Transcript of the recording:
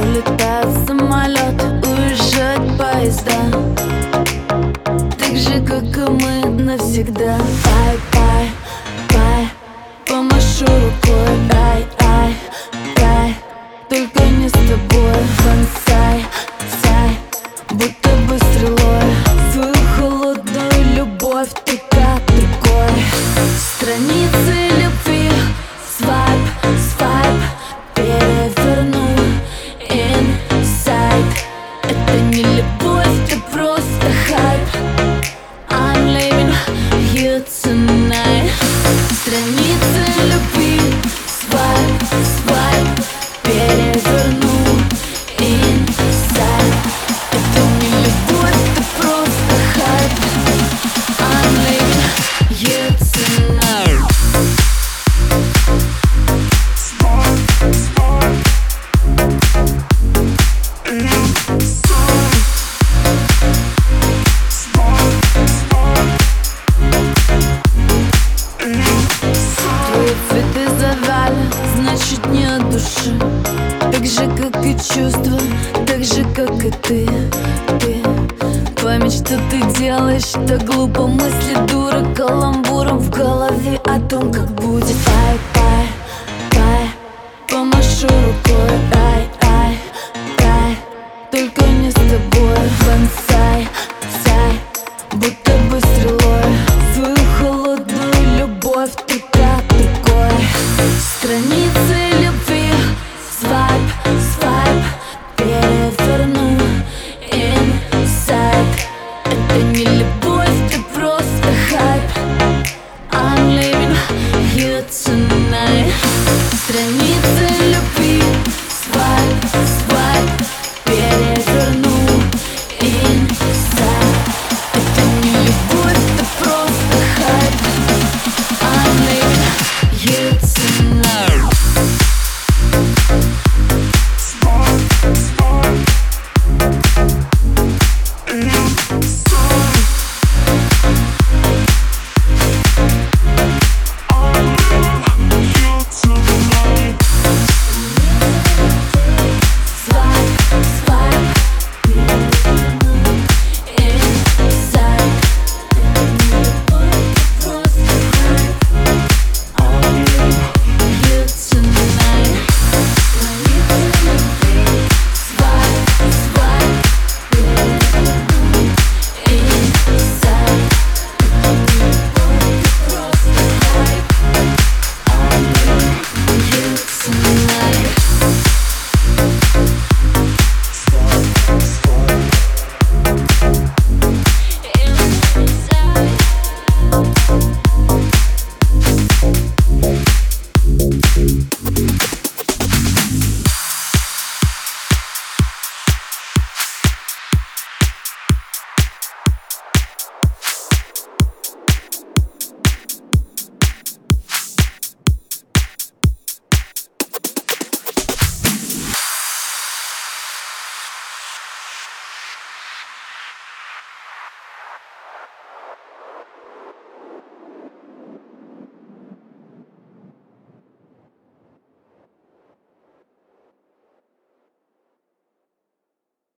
Улетают самолеты, уезжают поезда, так же, как и мы навсегда. Ай, ай, ай, помашу рукой. Ай, ай, ай, только не с тобой. Бонсай, сай, будто бы стрелой свою холодную любовь ты как другой. Страницы любви, свайп, свайп, переверну инсайд. Это не любовь, это просто хайп. I'm leaving you tonight. Страницы любви, свайп, свайп, переверну инсайд. Это не любовь, это просто хайп. I'm leaving you tonight. Твои цветы завяли, значит не от души. Так же, как и чувства, так же, как и ты. Память, что ты делаешь, так глупо. Мысли дура каламбуром в голове о том, как будет. Ай, ай, ай, помашу рукой.